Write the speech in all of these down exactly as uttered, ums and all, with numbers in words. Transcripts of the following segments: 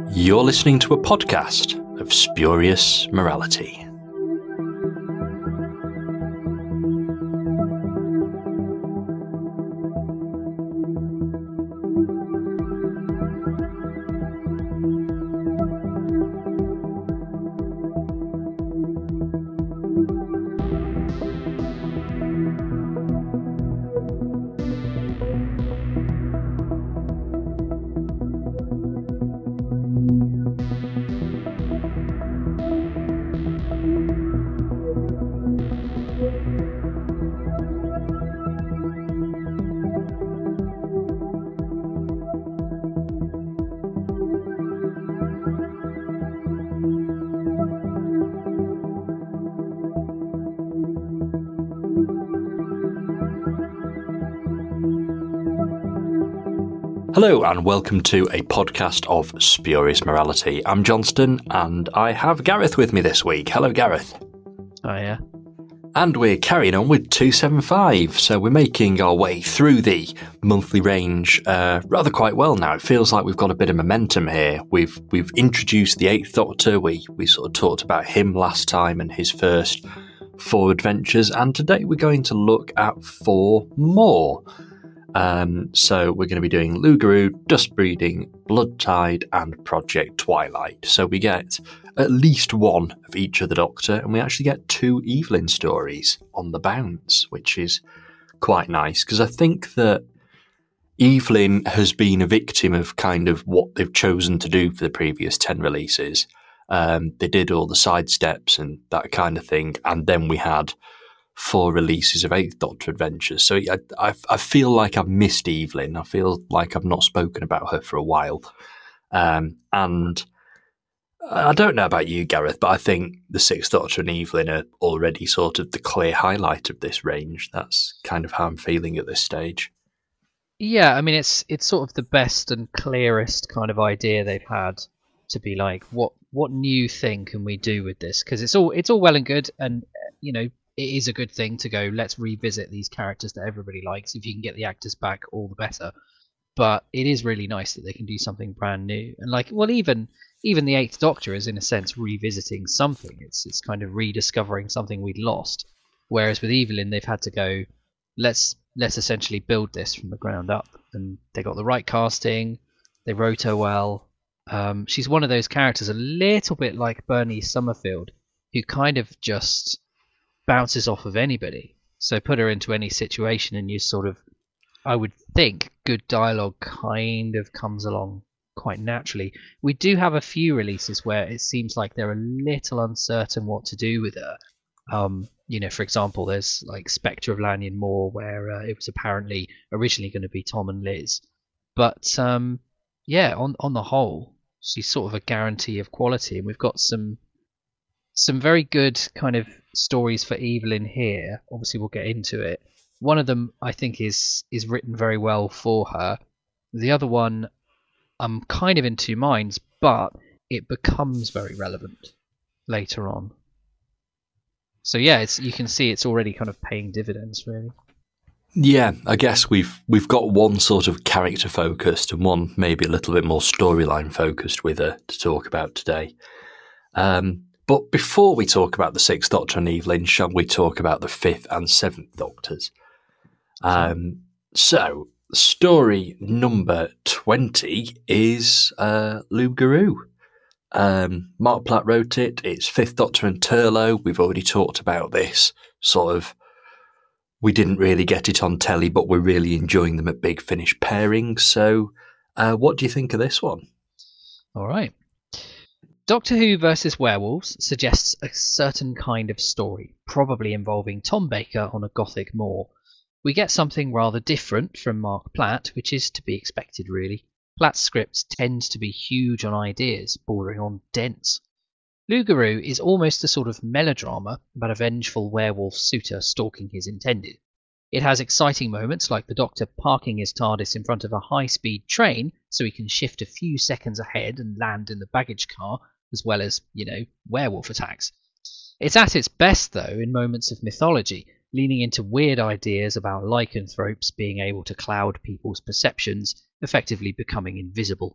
You're listening to a podcast of Spurious Morality. Hello and welcome to a podcast of Spurious Morality. I'm Johnston and I have Gareth with me this week. Hello Gareth. Hiya. And we're carrying on with two seventy-five, so we're making our way through the monthly range uh, rather quite well now. It feels like we've got a bit of momentum here. We've we've introduced the Eighth Doctor. We, we sort of talked about him last time and his first four adventures, and today we're going to look at four more. Um, so we're going to be doing Loup-Garou, Dustbreeding, Bloodtide, and Project Twilight. So we get at least one of each of the Doctor, and we actually get two Evelyn stories on the bounce, which is quite nice, because I think that Evelyn has been a victim of kind of what they've chosen to do for the previous ten releases. Um, they did all the sidesteps and that kind of thing, and then we had four releases of Eighth Doctor adventures. So I, I, I feel like I've missed Evelyn. I feel like I've not spoken about her for a while. Um, and I don't know about you, Gareth, but I think the Sixth Doctor and Evelyn are already sort of the clear highlight of this range. That's kind of how I'm feeling at this stage. Yeah, I mean, it's it's sort of the best and clearest kind of idea they've had to be like, what what new thing can we do with this? Because it's all it's all well and good, and you know, it is a good thing to go, let's revisit these characters that everybody likes. If you can get the actors back, all the better. But it is really nice that they can do something brand new. And like, well, even even the Eighth Doctor is in a sense revisiting something. It's it's kind of rediscovering something we'd lost. Whereas with Evelyn, they've had to go, let's let's essentially build this from the ground up. And they got the right casting. They wrote her well. Um, she's one of those characters, a little bit like Bernice Summerfield, who kind of just bounces off of anybody. So put her into any situation and you sort of, I would think, good dialogue kind of comes along quite naturally. We do have a few releases where it seems like they're a little uncertain what to do with her. Um, you know, for example, there's like Spectre of Lanyon Moor, where uh, it was apparently originally going to be Tom and Liz. But um, yeah, on on the whole, she's sort of a guarantee of quality, and we've got some some very good kind of stories for Evelyn here. Obviously, we'll get into it. One of them, I think, is is written very well for her. The other one, I'm kind of in two minds, but it becomes very relevant later on. So yeah, it's you can see it's already kind of paying dividends, really. Yeah, I guess we've we've got one sort of character focused and one maybe a little bit more storyline focused with her to talk about today. Um, But before we talk about the Sixth Doctor and Evelyn, shall we talk about the Fifth and Seventh Doctors? Um, so, story number twenty is uh, Loup-Garou. Um, Mark Platt wrote it. It's Fifth Doctor and Turlough. We've already talked about this. Sort of, we didn't really get it on telly, but we're really enjoying them at Big Finish pairings. So, uh, what do you think of this one? All right. Doctor Who versus Werewolves suggests a certain kind of story, probably involving Tom Baker on a gothic moor. We get something rather different from Mark Platt, which is to be expected really. Platt's scripts tend to be huge on ideas, bordering on dense. Loup-Garou is almost a sort of melodrama about a vengeful werewolf suitor stalking his intended. It has exciting moments like the Doctor parking his TARDIS in front of a high-speed train so he can shift a few seconds ahead and land in the baggage car, as well as, you know, werewolf attacks. It's at its best, though, in moments of mythology, leaning into weird ideas about lycanthropes being able to cloud people's perceptions, effectively becoming invisible.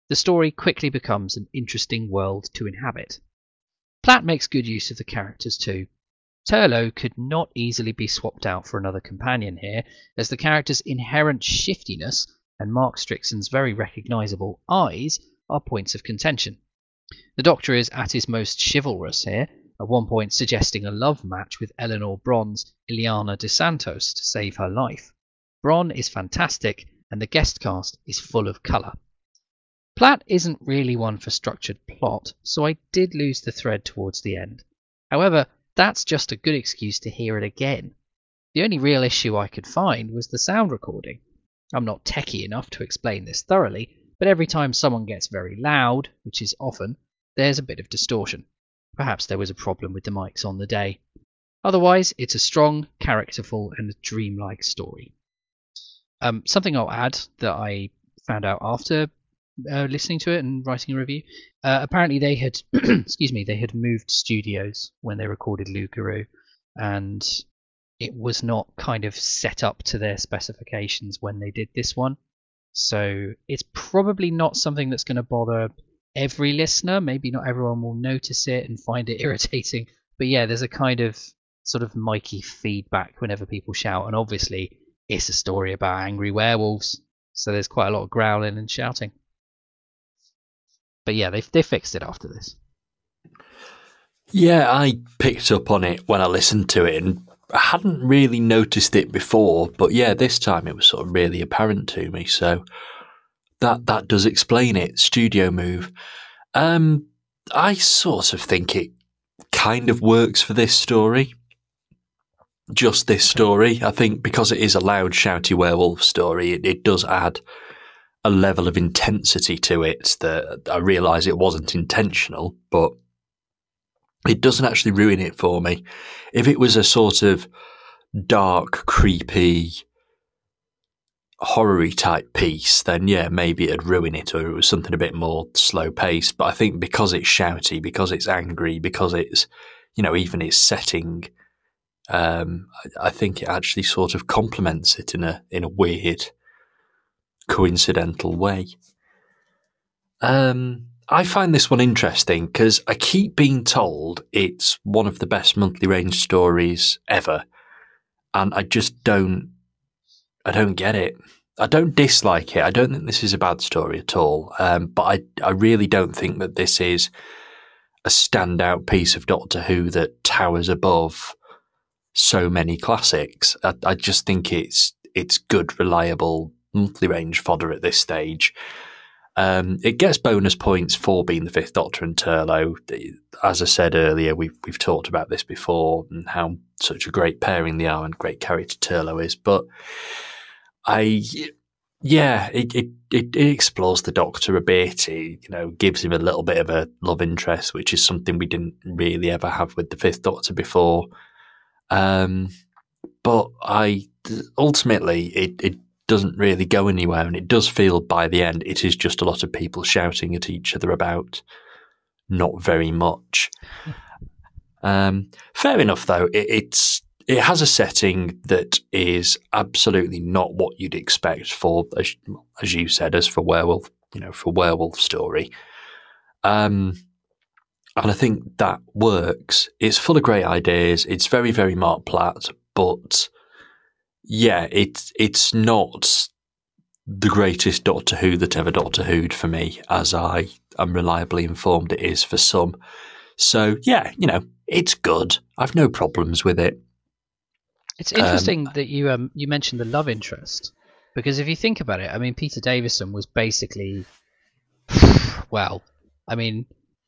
The story quickly becomes an interesting world to inhabit. Platt makes good use of the characters too. Turlough could not easily be swapped out for another companion here, as the character's inherent shiftiness and Mark Strickson's very recognisable eyes are points of contention. The Doctor is at his most chivalrous here, at one point suggesting a love match with Eleanor Bron's Ileana de Santos to save her life. Bron is fantastic, and the guest cast is full of colour. Platt isn't really one for structured plot, so I did lose the thread towards the end. However, that's just a good excuse to hear it again. The only real issue I could find was the sound recording. I'm not techie enough to explain this thoroughly, but every time someone gets very loud, which is often, there's a bit of distortion. Perhaps there was a problem with the mics on the day. Otherwise, it's a strong, characterful, and dreamlike story. Um, something I'll add that I found out after uh, listening to it and writing a review. Uh, apparently, they had, excuse me, they had moved studios when they recorded Loup-Garou, and it was not kind of set up to their specifications when they did this one. So it's probably not something that's going to bother every listener. Maybe not everyone will notice it and find it irritating. But yeah, there's a kind of sort of micy feedback whenever people shout, and obviously it's a story about angry werewolves, so there's quite a lot of growling and shouting. But yeah, they they fixed it after this. Yeah, I picked up on it when I listened to it, and I hadn't really noticed it before, but yeah, this time it was sort of really apparent to me, so that that does explain it. Studio move. Um, I sort of think it kind of works for this story. Just this story. I think because it is a loud, shouty werewolf story, it, it does add a level of intensity to it that I realise it wasn't intentional, but it doesn't actually ruin it for me. If it was a sort of dark, creepy, horror-y type piece, then yeah, maybe it'd ruin it, or it was something a bit more slow-paced. But I think because it's shouty, because it's angry, because it's, you know, even its setting, um, I, I think it actually sort of complements it in a in a weird, coincidental way. Um, I find this one interesting because I keep being told it's one of the best monthly range stories ever, and I just don't. I don't get it. I don't dislike it. I don't think this is a bad story at all. Um, but I, I really don't think that this is a standout piece of Doctor Who that towers above so many classics. I, I just think it's it's good, reliable monthly range fodder at this stage. Um, it gets bonus points for being the Fifth Doctor and Turlough. As I said earlier, we've we've talked about this before and how such a great pairing they are and great character Turlough is. But I, yeah, it, it, it, it explores the Doctor a bit. It, you know, gives him a little bit of a love interest, which is something we didn't really ever have with the Fifth Doctor before. Um, but I ultimately, it, it doesn't really go anywhere, and it does feel by the end it is just a lot of people shouting at each other about not very much. Um, fair enough, though. It, it's it has a setting that is absolutely not what you'd expect for, as, as you said, as for werewolf, you know, for werewolf story. Um, and I think that works. It's full of great ideas. It's very, very Mark Platt, but yeah, it's it's not the greatest Doctor Who that ever Doctor Who'd for me, as I am reliably informed it is for some. So yeah, you know, it's good. I've no problems with it. It's interesting um, that you um you mentioned the love interest, because if you think about it, I mean, Peter Davison was basically, well, I mean,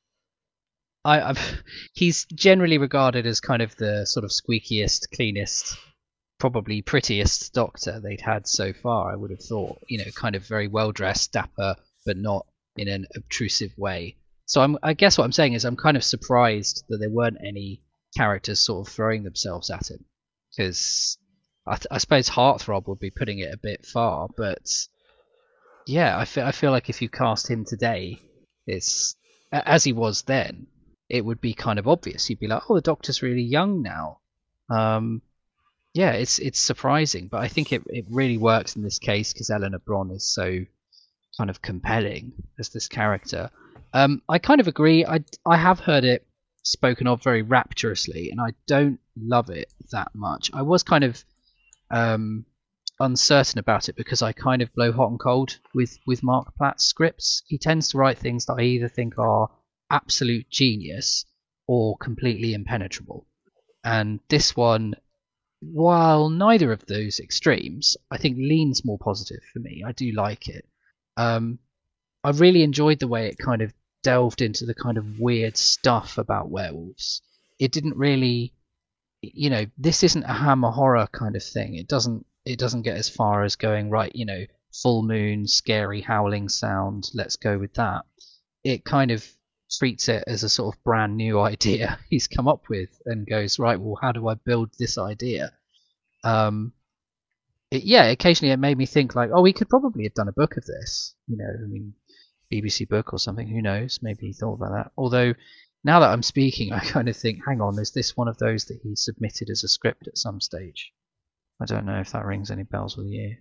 I, I've he's generally regarded as kind of the sort of squeakiest, cleanest, probably prettiest Doctor they'd had so far. I would have thought, you know, kind of very well dressed, dapper, but not in an obtrusive way. So I'm, I guess what I'm saying is I'm kind of surprised that there weren't any characters sort of throwing themselves at him. Because I, th- I suppose Heartthrob would be putting it a bit far, but yeah, I feel I feel like if you cast him today, it's as he was then, it would be kind of obvious. You'd be like, oh, the Doctor's really young now. Um, yeah, it's it's surprising, but I think it, it really works in this case because Eleanor Bron is so kind of compelling as this character. Um, I kind of agree. I I have heard it spoken of very rapturously, and I don't love it that much. I was kind of um, uncertain about it because I kind of blow hot and cold with with Mark Platt's scripts. He tends to write things that I either think are absolute genius or completely impenetrable. And this one, while neither of those extremes, I think leans more positive for me. I do like it. Um, I really enjoyed the way it kind of delved into the kind of weird stuff about werewolves. It didn't really, you know, this isn't a Hammer horror kind of thing. It doesn't it doesn't get as far as going, right, you know, full moon, scary howling sound, let's go with that. It kind of treats it as a sort of brand new idea he's come up with and goes, right, well, how do I build this idea? Um, it, yeah, occasionally it made me think like, oh, we could probably have done a book of this. You know, I mean, B B C book or something, who knows? Maybe he thought about that. Although, now that I'm speaking, I kind of think, hang on, is this one of those that he submitted as a script at some stage? I don't know if that rings any bells with you.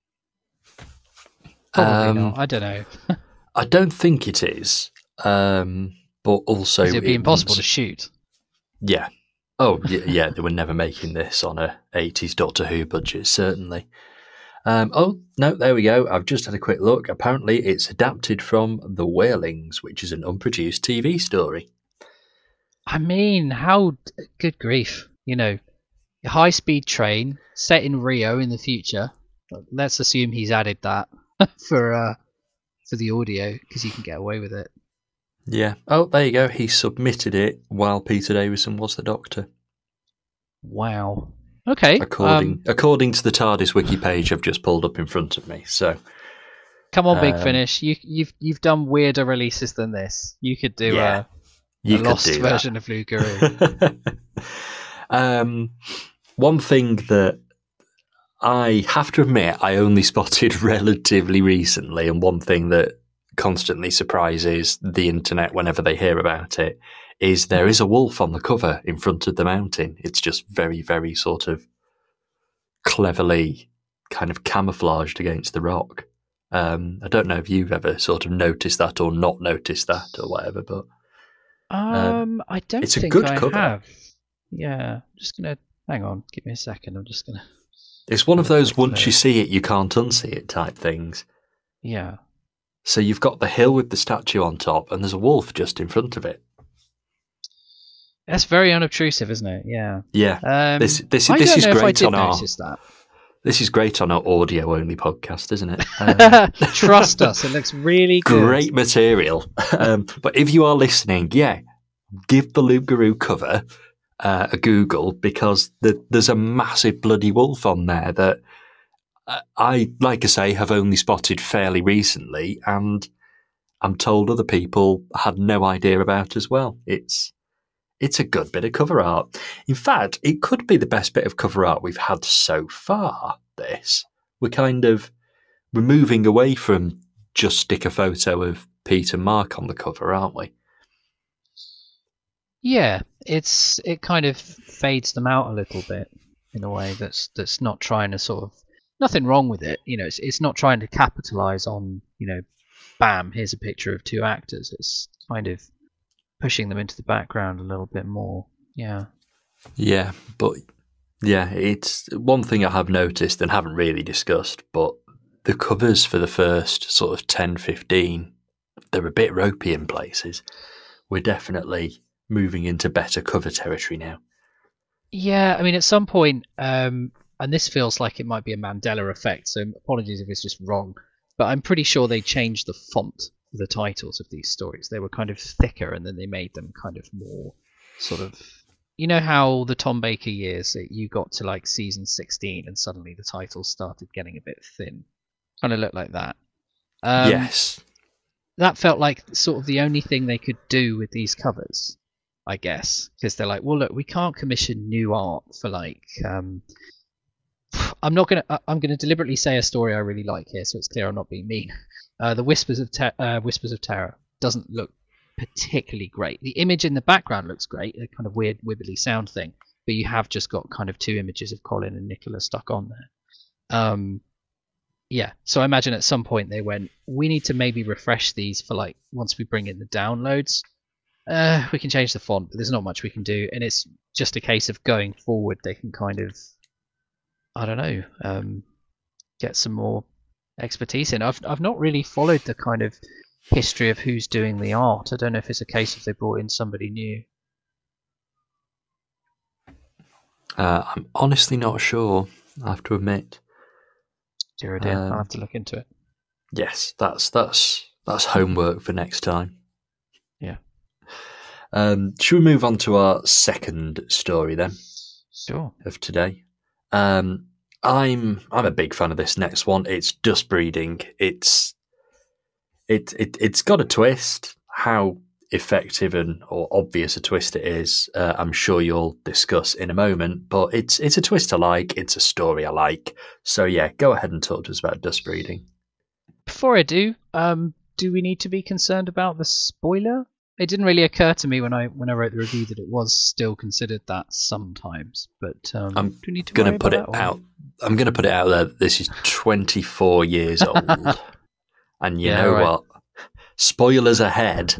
Probably Um, not. I don't know. I don't think it is, um, but also It'd be it impossible was- to shoot. Yeah. Oh, yeah, yeah, they were never making this on a eighties Doctor Who budget, certainly. Um, oh, no, there we go. I've just had a quick look. Apparently, it's adapted from The Whalings, which is an unproduced T V story. I mean, how good grief, you know, a high-speed train set in Rio in the future. Let's assume he's added that for uh, for the audio because you can get away with it. Yeah. Oh, there you go. He submitted it while Peter Davison was the Doctor. Wow. Okay. According um, according to the TARDIS wiki page I've just pulled up in front of me. So come on, Big um, Finish. You, you've you've done weirder releases than this. You could do Yeah, a, you a could lost do that. version of Lugaroo. um, one thing that I have to admit I only spotted relatively recently, and one thing that constantly surprises the internet whenever they hear about it, is there is a wolf on the cover in front of the mountain. It's just very, very sort of cleverly kind of camouflaged against the rock. Um, I don't know if you've ever sort of noticed that or not noticed that or whatever, but um, I don't it's a think good I cover. have. Yeah, I'm just gonna hang on. Give me a second. I'm just gonna. it's one of those once No. you see it, you can't unsee it type things. Yeah. So you've got the hill with the statue on top, and there's a wolf just in front of it. That's very unobtrusive, isn't it? Yeah. Yeah, Um, this this I this don't is know if I great did on our notice that. this is great on our audio only podcast, isn't it? Um, Trust us, it looks really good. great material. Um, but if you are listening, yeah, give the Lugaroo cover uh, a Google because the, there's a massive bloody wolf on there that uh, I, like I say, have only spotted fairly recently, and I'm told other people had no idea about as well. It's it's a good bit of cover art. In fact, it could be the best bit of cover art we've had so far. This we're kind of we're moving away from just stick a photo of Pete and Mark on the cover, aren't we? Yeah, it's it kind of fades them out a little bit in a way that's that's not trying to sort of nothing wrong with it. You know, it's it's not trying to capitalize on, you know, bam, here's a picture of two actors. It's kind of pushing them into the background a little bit more. Yeah. Yeah, but yeah, it's one thing I have noticed and haven't really discussed, but the covers for the first sort of ten, fifteen, they're a bit ropey in places. We're definitely moving into better cover territory now. Yeah, I mean, at some point, um, and this feels like it might be a Mandela effect, so apologies if it's just wrong, but I'm pretty sure they changed the font for the titles of these stories. They were kind of thicker, and then they made them kind of more sort of. You know how the Tom Baker years, it- you got to like season sixteen, and suddenly the titles started getting a bit thin. Kind of looked like that. Um, Yes. that felt like sort of the only thing they could do with these covers, I guess, because they're like, well, look, we can't commission new art for like. Um, I'm not gonna. I- I'm gonna deliberately say a story I really like here, so it's clear I'm not being mean. Uh, the Whispers of Te- uh, Whispers of Terror doesn't look particularly great. The image in the background looks great, a kind of weird wibbly sound thing, but you have just got kind of two images of Colin and Nicola stuck on there. Um, yeah, so I imagine at some point they went, we need to maybe refresh these for like once we bring in the downloads. Uh, we can change the font, but there's not much we can do, and it's just a case of going forward. They can kind of, I don't know, um, get some more expertise in. I've I've not really followed the kind of history of who's doing the art. I don't know if it's a case of they brought in somebody new. Uh, I'm honestly not sure, I have to admit. Dear, oh dear, Um, I'll have to look into it. Yes, that's that's that's homework for next time. Yeah. Um, should we move on to our second story then? Sure. Of today. Um, I'm I'm a big fan of this next one. It's dust breeding. It's it it it's got a twist. How effective and or obvious a twist it is, uh, I'm sure you'll discuss in a moment. But it's it's a twist I like. It's a story I like. So yeah, go ahead and talk to us about dust breeding. Before I do, um, do we need to be concerned about the spoiler? It didn't really occur to me when I when I wrote the review that it was still considered that sometimes. But um, I'm do we need to gonna worry put about it that, or- out. I'm gonna put it out there. That this is twenty-four years old, and you Yeah, know right. what? Spoilers ahead.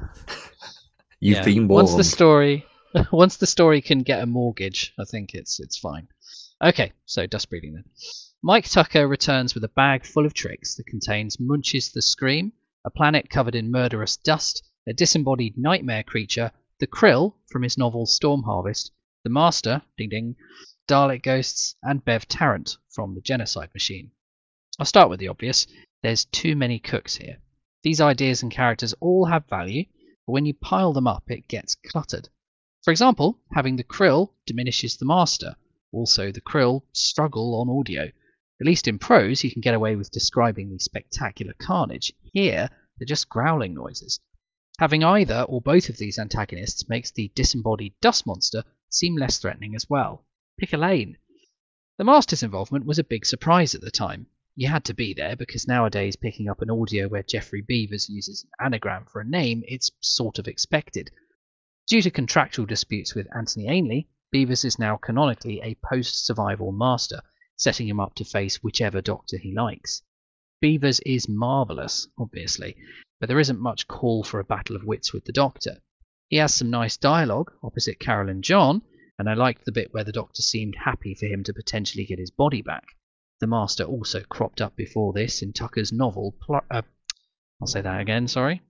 You've Yeah. been warned. Once the story, once the story can get a mortgage, I think it's it's fine. Okay, so dust breeding then. Mike Tucker returns with a bag full of tricks that contains Munch's the Scream, a planet covered in murderous dust, a disembodied nightmare creature, the Krill from his novel Storm Harvest, the Master, ding ding, Dalek ghosts, and Bev Tarrant from the Genocide Machine. I'll start with the obvious. There's too many cooks here. These ideas and characters all have value, but when you pile them up, it gets cluttered. For example, having the Krill diminishes the Master. Also, the Krill struggle on audio. At least in prose, you can get away with describing the spectacular carnage. Here, they're just growling noises. Having either or both of these antagonists makes the disembodied dust monster seem less threatening as well. Pick a lane. The Master's involvement was a big surprise at the time. You had to be there because nowadays picking up an audio where Jeffrey Beavers uses an anagram for a name, it's sort of expected. Due to contractual disputes with Anthony Ainley, Beavers is now canonically a post-survival Master, setting him up to face whichever Doctor he likes. Beavers is marvellous, obviously, but there isn't much call for a battle of wits with the Doctor. He has some nice dialogue opposite Carol and John, and I liked the bit where the Doctor seemed happy for him to potentially get his body back. The Master also cropped up before this in Tucker's novel... Pl- uh, I'll say that again, sorry.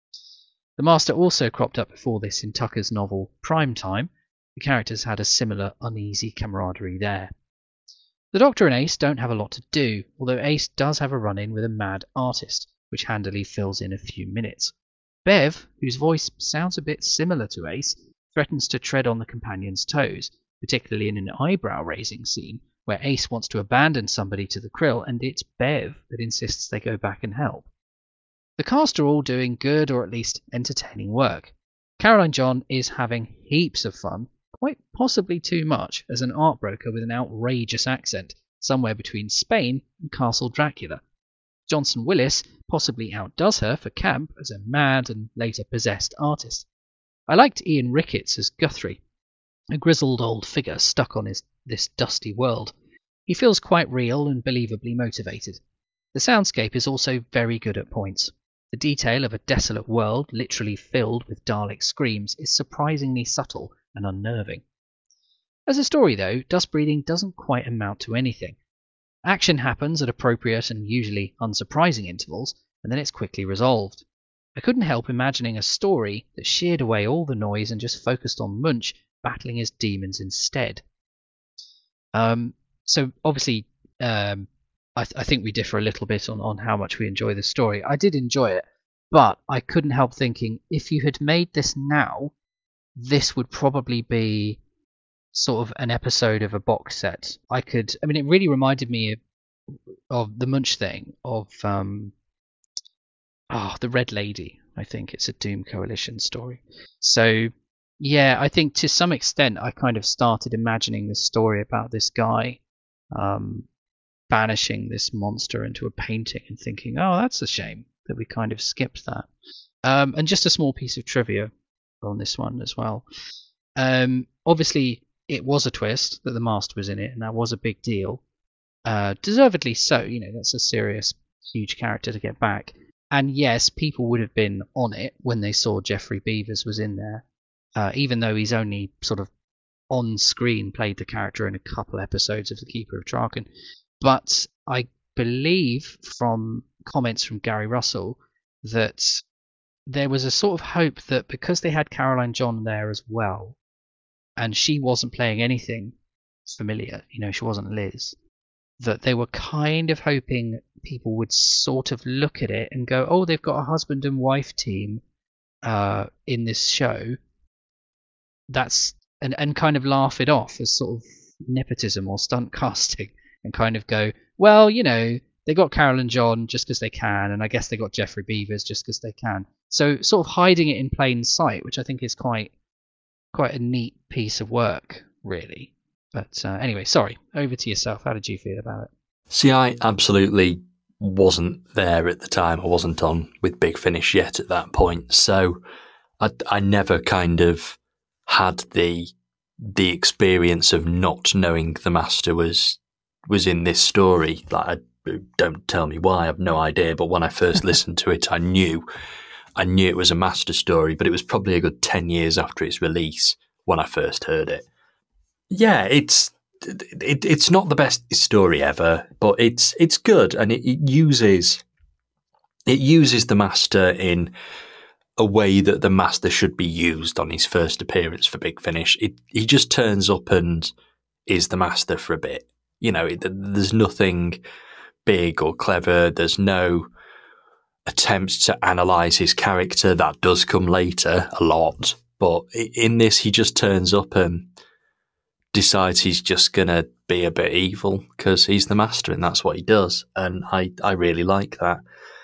The Master also cropped up before this in Tucker's novel Prime Time. The characters had a similar uneasy camaraderie there. The Doctor and Ace don't have a lot to do, although Ace does have a run-in with a mad artist, which handily fills in a few minutes. Bev, whose voice sounds a bit similar to Ace, threatens to tread on the companion's toes, particularly in an eyebrow-raising scene where Ace wants to abandon somebody to the Krill, and it's Bev that insists they go back and help. The cast are all doing good or at least entertaining work. Caroline John is having heaps of fun, quite possibly too much, as an art broker with an outrageous accent, somewhere between Spain and Castle Dracula. Johnson Willis possibly outdoes her for camp as a mad and later possessed artist. I liked Ian Ricketts as Guthrie, a grizzled old figure stuck on his, this dusty world. He feels quite real and believably motivated. The soundscape is also very good at points. The detail of a desolate world literally filled with Dalek screams is surprisingly subtle and unnerving. As a story, though, dust breeding doesn't quite amount to anything. Action happens at appropriate and usually unsurprising intervals, and then it's quickly resolved. I couldn't help imagining a story that sheared away all the noise and just focused on Munch battling his demons instead. Um, so obviously, um, I, th- I think we differ a little bit on, on how much we enjoy the story. I did enjoy it, but I couldn't help thinking, if you had made this now, this would probably be sort of an episode of a box set. I could, I mean, it really reminded me of, of the Munch thing, of um, oh, the Red Lady. I think it's a Doom Coalition story. So, yeah, I think to some extent I kind of started imagining the story about this guy um, banishing this monster into a painting and thinking, oh, that's a shame that we kind of skipped that. Um, and just a small piece of trivia on this one as well. Um, obviously, it was a twist that the Master was in it, and that was a big deal. Uh, deservedly so. You know, that's a serious, huge character to get back. And yes, people would have been on it when they saw Geoffrey Beevers was in there, uh, even though he's only sort of on screen played the character in a couple episodes of The Keeper of Traken. But I believe from comments from Gary Russell that there was a sort of hope that because they had Caroline John there as well, and she wasn't playing anything familiar, you know, she wasn't Liz, that they were kind of hoping people would sort of look at it and go, oh, they've got a husband and wife team uh, in this show. That's and, and kind of laugh it off as sort of nepotism or stunt casting, and kind of go, well, you know, they got Carol and John just because they can, and I guess they got Geoffrey Beevers just because they can. So sort of hiding it in plain sight, which I think is quite quite a neat piece of work, really. But uh, anyway, sorry, over to yourself. How did you feel about it? See, I absolutely wasn't there at the time. I wasn't on with Big Finish yet at that point. So I, I never kind of had the the experience of not knowing the Master was was in this story. Like, I, don't tell me why, I have no idea. But when I first listened to it, I knew I knew it was a Master story. But it was probably a good ten years after its release when I first heard it. Yeah, it's it, it's not the best story ever, but it's it's good, and it, it uses it uses the Master in a way that the Master should be used on his first appearance for Big Finish. It, he just turns up and is the Master for a bit. You know, it, there's nothing big or clever. There's no attempt to analyse his character. That does come later a lot, but in this, he just turns up and decides he's just going to be a bit evil because he's the Master and that's what he does. And I, I really like that.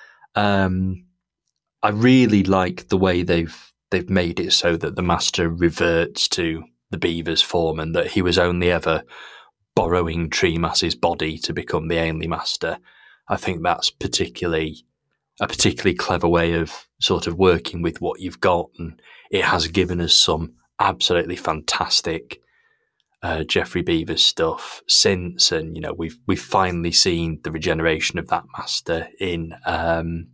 Um, I really like the way they've they've made it so that the Master reverts to the Beevers form and that he was only ever borrowing Treemass's body to become the Ainley Master. I think that's particularly a particularly clever way of sort of working with what you've got, and it has given us some absolutely fantastic uh, Geoffrey Beevers stuff since, and you know we've we've finally seen the regeneration of that Master in. Um,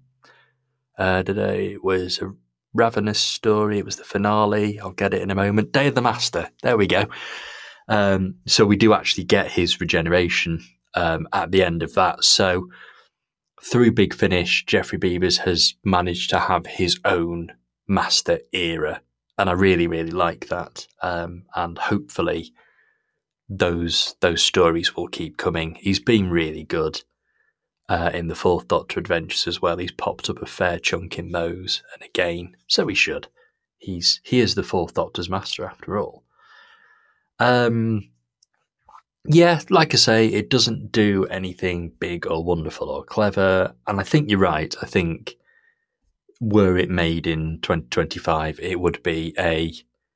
Uh, today it was a Ravenous story. It was the finale. I'll get it in a moment. Day of the Master. There we go. Um, so we do actually get his regeneration um, at the end of that. So through Big Finish, Geoffrey Beevers has managed to have his own Master era. And I really, really like that. Um, and hopefully those those stories will keep coming. He's been really good. Uh, in the Fourth Doctor Adventures as well. He's popped up a fair chunk in those, and again, so he should. He's he is the Fourth Doctor's Master after all. Um, yeah, like I say, it doesn't do anything big or wonderful or clever, and I think you're right. I think were it made in twenty twenty-five, it would be a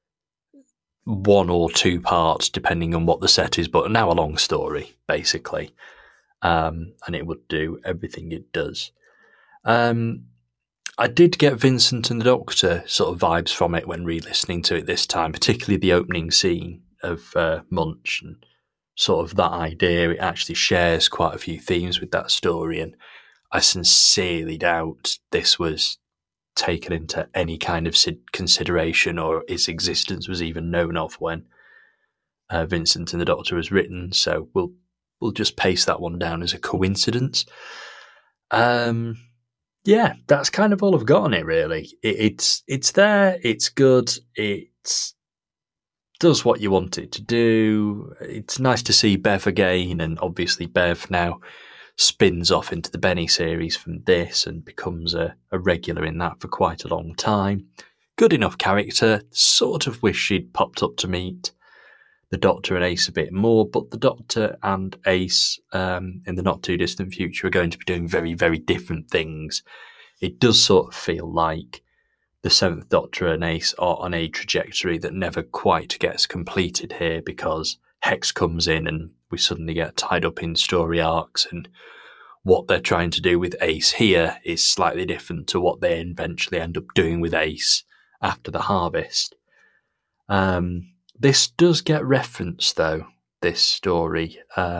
one or two parts, depending on what the set is, but now a long story, basically. Um, and it would do everything it does. Um, I did get Vincent and the Doctor sort of vibes from it when re-listening to it this time, particularly the opening scene of uh, Munch and sort of that idea. It actually shares quite a few themes with that story, and I sincerely doubt this was taken into any kind of consideration or its existence was even known of when uh, Vincent and the Doctor was written, so we'll We'll just paste that one down as a coincidence. Um, yeah, that's kind of all I've got on it, really. It, it's it's there, it's good, it does what you want it to do. It's nice to see Bev again, and obviously Bev now spins off into the Benny series from this and becomes a, a regular in that for quite a long time. Good enough character, sort of wish she'd popped up to meet the Doctor and Ace a bit more, but the Doctor and Ace um, in the not too distant future are going to be doing very, very different things. It does sort of feel like the Seventh Doctor and Ace are on a trajectory that never quite gets completed here because Hex comes in and we suddenly get tied up in story arcs, and what they're trying to do with Ace here is slightly different to what they eventually end up doing with Ace after the Harvest. Um... This does get referenced, though, this story, um,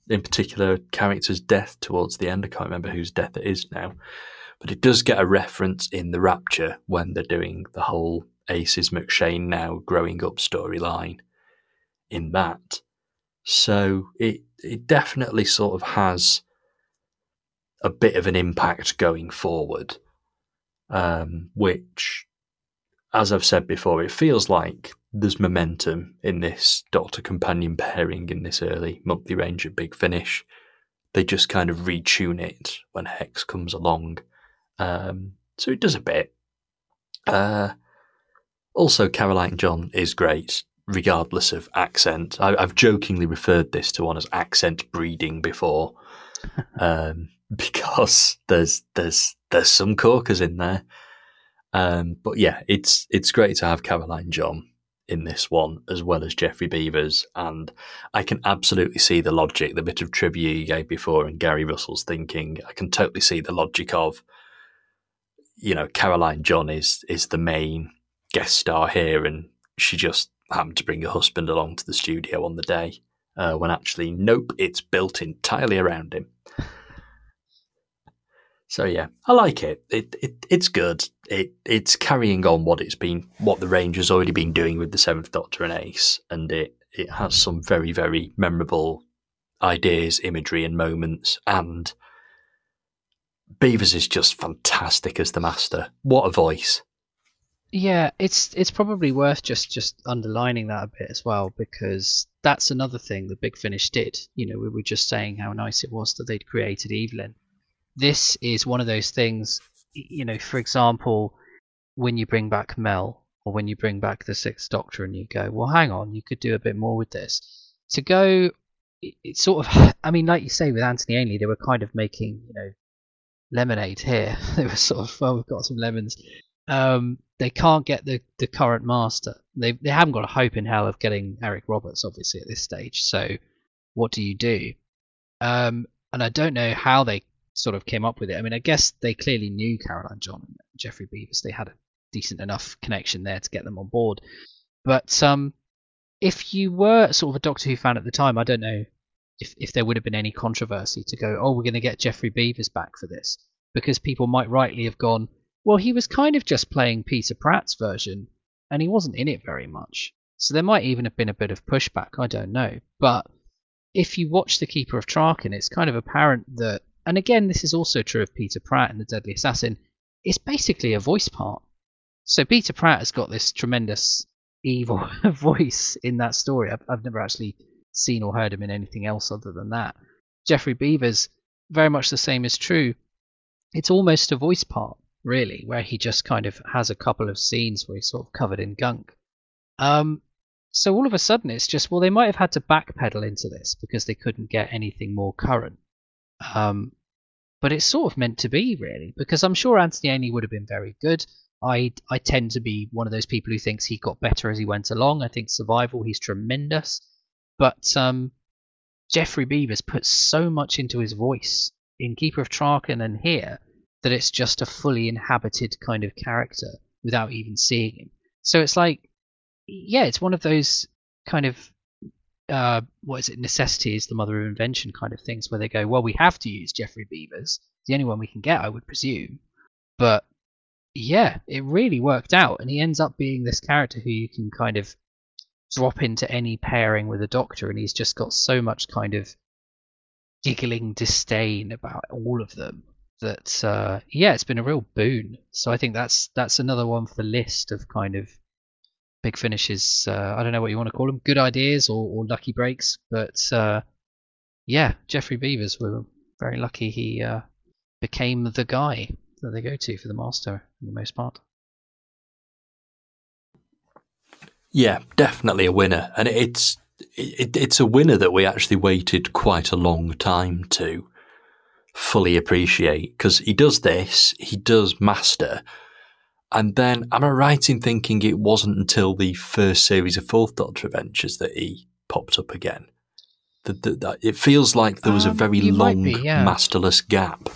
in particular character's death towards the end. I can't remember whose death it is now, but it does get a reference in The Rapture when they're doing the whole Aces McShane now growing up storyline in that. So it it definitely sort of has a bit of an impact going forward, um, which, as I've said before, it feels like there's momentum in this Doctor Companion pairing in this early monthly range of Big Finish. They just kind of retune it when Hex comes along. Um, so it does a bit. Uh, also, Caroline John is great, regardless of accent. I, I've jokingly referred this to one as accent breeding before, um, because there's there's there's some corkers in there. Um, but yeah, it's it's great to have Caroline John in this one, as well as Jeffrey Beavers, and I can absolutely see the logic, the bit of trivia you gave before and Gary Russell's thinking, I can totally see the logic of, you know, Caroline John is is the main guest star here, and she just happened to bring her husband along to the studio on the day, uh, when actually, nope, it's built entirely around him. So yeah, I like it. It it it's good. It it's carrying on what it's been, what the range has already been doing with the Seventh Doctor and Ace, and it it has some very very memorable ideas, imagery, and moments. And Beavers is just fantastic as the Master. What a voice! Yeah, it's it's probably worth just just underlining that a bit as well, because that's another thing that Big Finish did. You know, we were just saying how nice it was that they'd created Evelyn. This is one of those things, you know, for example, when you bring back Mel or when you bring back the Sixth Doctor and you go, well, hang on, you could do a bit more with this. To go, it's sort of, I mean, like you say, with Anthony Ainley, they were kind of making, you know, lemonade here. They were sort of, well, we've got some lemons. Um, they can't get the, the current master. They they haven't got a hope in hell of getting Eric Roberts, obviously, at this stage. So what do you do? Um, and I don't know how they sort of came up with it. I mean, I guess they clearly knew Caroline John and Jeffrey Beavers. They had a decent enough connection there to get them on board. But um, if you were sort of a Doctor Who fan at the time, I don't know if, if there would have been any controversy to go, oh, we're going to get Jeffrey Beavers back for this. Because people might rightly have gone, well, he was kind of just playing Peter Pratt's version, and he wasn't in it very much. So there might even have been a bit of pushback, I don't know. But if you watch The Keeper of Traken, it's kind of apparent that, and again, this is also true of Peter Pratt and The Deadly Assassin, it's basically a voice part. So Peter Pratt has got this tremendous evil voice in that story. I've, I've never actually seen or heard him in anything else other than that. Jeffrey Beavers, very much the same is true. It's almost a voice part, really, where he just kind of has a couple of scenes where he's sort of covered in gunk. Um, so all of a sudden it's just, well, they might have had to backpedal into this because they couldn't get anything more current. Um, but it's sort of meant to be, really, because I'm sure Anthony Ainley would have been very good. I I tend to be one of those people who thinks he got better as he went along. I think Survival, he's tremendous. But um, Jeffrey Beavers puts so much into his voice in Keeper of Traken and here that it's just a fully inhabited kind of character without even seeing him. So it's like, yeah, it's one of those kind of Uh, what is it? Necessity is the mother of invention kind of things, where they go, well, we have to use Jeffrey Beavers. The only one we can get, I would presume. But yeah, it really worked out, and he ends up being this character who you can kind of drop into any pairing with a Doctor, and he's just got so much kind of giggling disdain about all of them that uh, yeah, it's been a real boon. So I think that's that's another one for the list of kind of Big Finishes, uh, I don't know what you want to call them, good ideas or, or lucky breaks, but uh, yeah, Jeffrey Beavers, we were very lucky he uh, became the guy that they go to for the Master for the most part. Yeah, definitely a winner, and it's it, it's a winner that we actually waited quite a long time to fully appreciate, because he does this, he does Master. And then, am I right in thinking it wasn't until the first series of Fourth Doctor Adventures that he popped up again? The, the, the, it feels like there was um, a very long, be, yeah. masterless gap.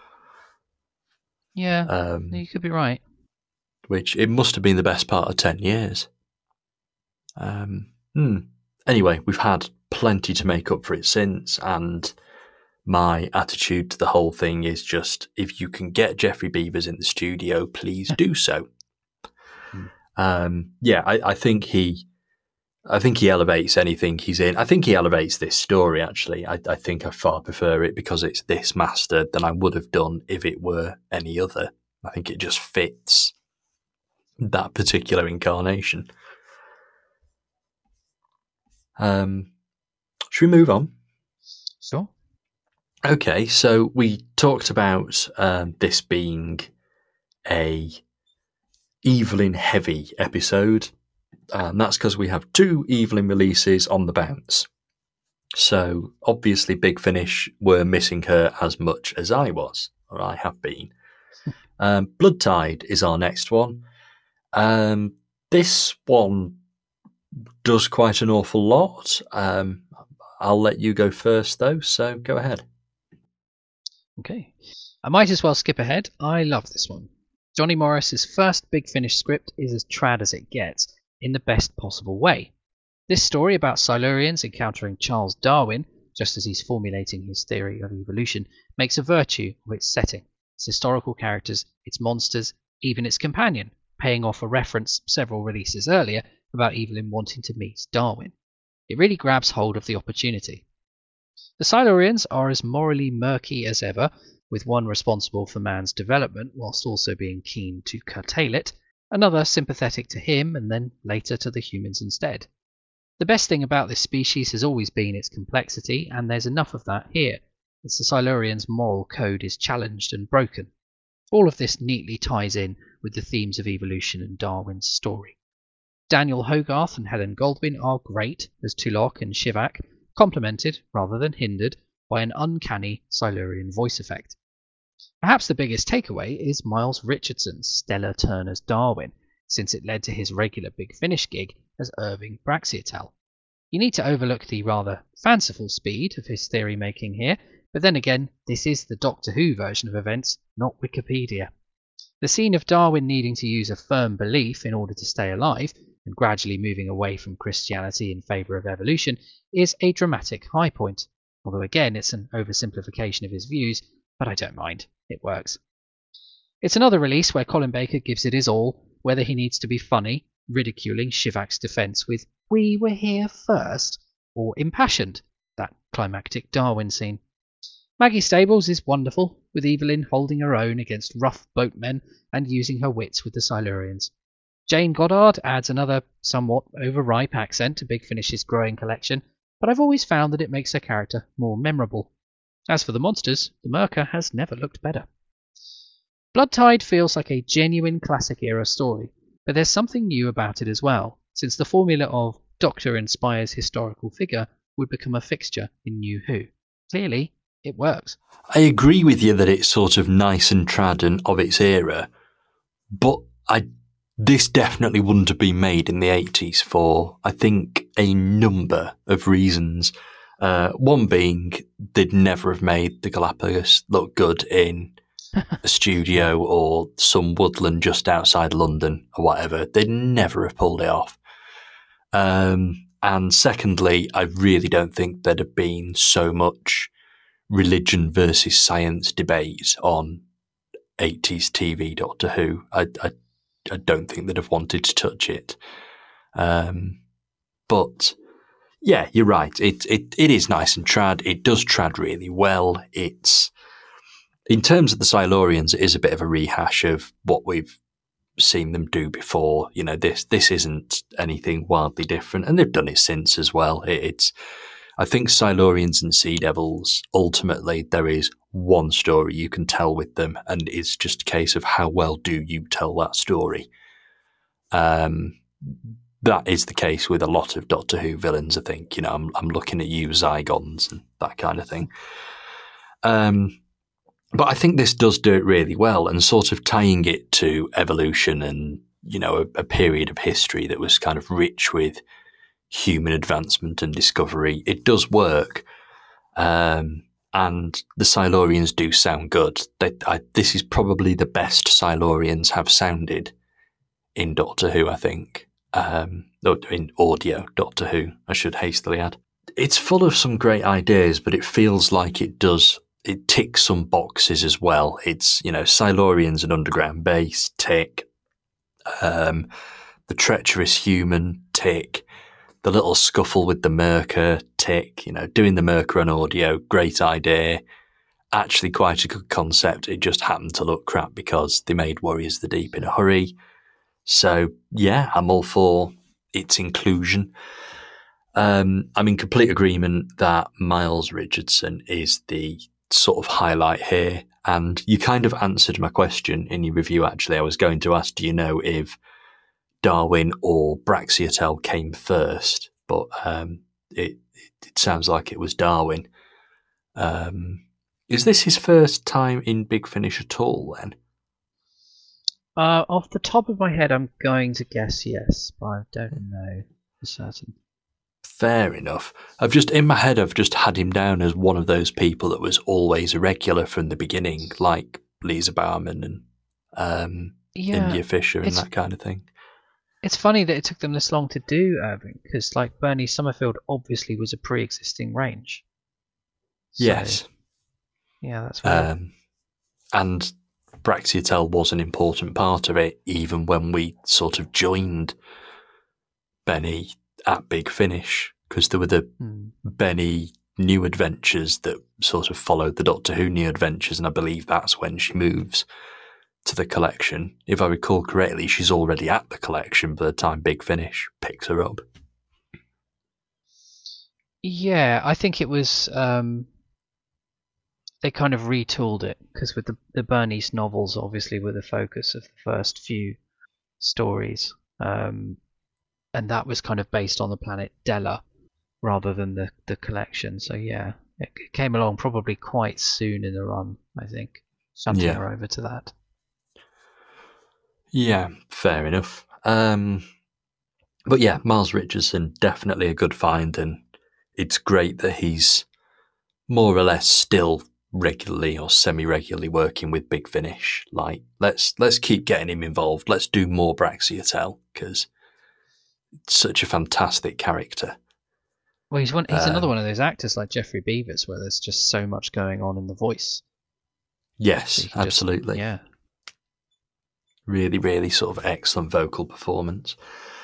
Yeah, um, you could be right. Which, it must have been the best part of ten years. Um, hmm. anyway, we've had plenty to make up for it since, and my attitude to the whole thing is just, if you can get Geoffrey Beevers in the studio, please do so. Hmm. Um, yeah, I, I think he, I think he elevates anything he's in. I think he elevates this story. Actually, I, I think I far prefer it because it's this master than I would have done if it were any other. I think it just fits that particular incarnation. Um, should we move on? Sure. Okay, so we talked about um, this being a Evelyn heavy episode, and that's because we have two Evelyn releases on the bounce. So obviously Big Finish were missing her as much as I was, or I have been. um, Blood Tide is our next one. Um, this one does quite an awful lot. Um, I'll let you go first, though, so go ahead. Okay. I might as well skip ahead. I love this one. Johnny Morris's first Big Finish script is as trad as it gets, in the best possible way. This story about Silurians encountering Charles Darwin, just as he's formulating his theory of evolution, makes a virtue of its setting, its historical characters, its monsters, even its companion, paying off a reference several releases earlier about Evelyn wanting to meet Darwin. It really grabs hold of the opportunity. The Silurians are as morally murky as ever, with one responsible for man's development whilst also being keen to curtail it, another sympathetic to him and then later to the humans instead. The best thing about this species has always been its complexity, and there's enough of that here, as the Silurians' moral code is challenged and broken. All of this neatly ties in with the themes of evolution and Darwin's story. Daniel Hogarth and Helen Goldwyn are great as Tulloch and Shivak, complemented rather than hindered by an uncanny Silurian voice effect. Perhaps the biggest takeaway is Miles Richardson's stellar turn as Darwin, since it led to his regular Big Finish gig as Irving Braxiatel. You need to overlook the rather fanciful speed of his theory making here, but then again, this is the Doctor Who version of events, not Wikipedia. The scene of Darwin needing to use a firm belief in order to stay alive, and gradually moving away from Christianity in favour of evolution, is a dramatic high point, although again it's an oversimplification of his views, but I don't mind, it works. It's another release where Colin Baker gives it his all, whether he needs to be funny, ridiculing Shivak's defence with "we were here first," or impassioned, that climactic Darwin scene. Maggie Stables is wonderful, with Evelyn holding her own against rough boatmen and using her wits with the Silurians. Jane Goddard adds another somewhat overripe accent to Big Finish's growing collection, but I've always found that it makes her character more memorable. As for the monsters, the Merca has never looked better. Blood Tide feels like a genuine classic-era story, but there's something new about it as well, since the formula of Doctor inspires historical figure would become a fixture in New Who. Clearly, it works. I agree with you that it's sort of nice and trad and of its era, but I this definitely wouldn't have been made in the eighties for, I think, a number of reasons. Uh, one being, they'd never have made the Galapagos look good in a studio or some woodland just outside London or whatever. They'd never have pulled it off. Um, and secondly, I really don't think there'd have been so much religion versus science debate on eighties T V Doctor Who. I, I, I don't think they'd have wanted to touch it. Um, but yeah, you're right. It, it it is nice and trad. It does trad really well. It's in terms of the Silurians, it is a bit of a rehash of what we've seen them do before. You know, this this isn't anything wildly different, and they've done it since as well. It, it's I think Silurians and Sea Devils, ultimately, there is one story you can tell with them, and it's just a case of how well do you tell that story. Um, that is the case with a lot of Doctor Who villains, I think. You know, I'm, I'm looking at you, Zygons, and that kind of thing. Um, but I think this does do it really well, and sort of tying it to evolution and, you know, a, a period of history that was kind of rich with human advancement and discovery. It does work, um, and the Silurians do sound good. They, I, this is probably the best Silurians have sounded in Doctor Who, I think. Um, or in audio Doctor Who, I should hastily add. It's full of some great ideas, but it feels like it does, it ticks some boxes as well. It's, you know, Silurians and underground base, tick. Um, the treacherous human, tick. The little scuffle with the Merker, tick. You know, doing the Merker on audio, great idea. Actually quite a good concept. It just happened to look crap because they made Warriors of the Deep in a hurry. So, yeah, I'm all for its inclusion. Um, I'm in complete agreement that Miles Richardson is the sort of highlight here. And you kind of answered my question in your review, actually. I was going to ask, do you know if Darwin or Braxiatel came first? But um, it, it sounds like it was Darwin. Um, is this his first time in Big Finish at all, then? Uh, off the top of my head, I'm going to guess yes, but I don't know for certain. Fair enough. I've just, in my head, I've just had him down as one of those people that was always a regular from the beginning, like Lisa Bowerman and um, Yeah, India Fisher and it's- that kind of thing. It's funny that it took them this long to do Irving, because like Bernie Summerfield obviously was a pre-existing range. So, Yes. Yeah, that's weird. Um, and Braxiatel was an important part of it, even when we sort of joined Benny at Big Finish, because there were the Hmm. Benny New Adventures that sort of followed the Doctor Who New Adventures, and I believe that's when she moves to the collection. If I recall correctly, she's already at the collection by the time Big Finish picks her up. Yeah, I think it was. Um, they kind of retooled it because with the the Bernice novels, obviously, were the focus of the first few stories, um, and that was kind of based on the planet Della rather than the the collection. So yeah, it came along probably quite soon in the run. I think shunting Yeah. her over to that. Yeah, fair enough. Um, but yeah, Miles Richardson, definitely a good find, and it's great that he's more or less still regularly or semi-regularly working with Big Finish. Like, let's let's keep getting him involved. Let's do more Braxiatel, because it's such a fantastic character. Well, he's one. He's Um, another one of those actors like Jeffrey Beavers, where there's just so much going on in the voice. So Yes, you can just- absolutely. yeah. Really, really sort of excellent vocal performance.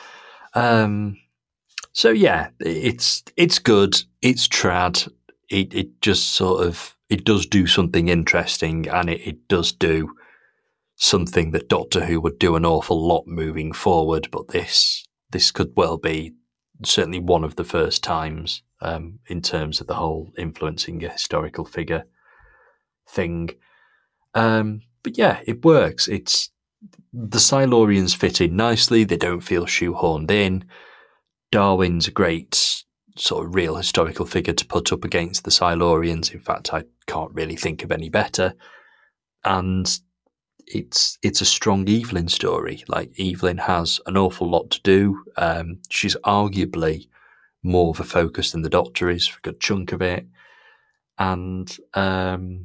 Um, so yeah, it's it's good. It's trad. It it just sort of it does do something interesting, and it, it does do something that Doctor Who would do an awful lot moving forward. But this this could well be certainly one of the first times um, in terms of the whole influencing a historical figure thing. Um, but yeah, it works. It's the Silurians fit in nicely. They don't feel shoehorned in. Darwin's a great sort of real historical figure to put up against the Silurians. In fact, I can't really think of any better. And it's it's a strong Evelyn story. Like, Evelyn has an awful lot to do. Um, she's arguably more of a focus than the Doctor is for a good chunk of it. And um,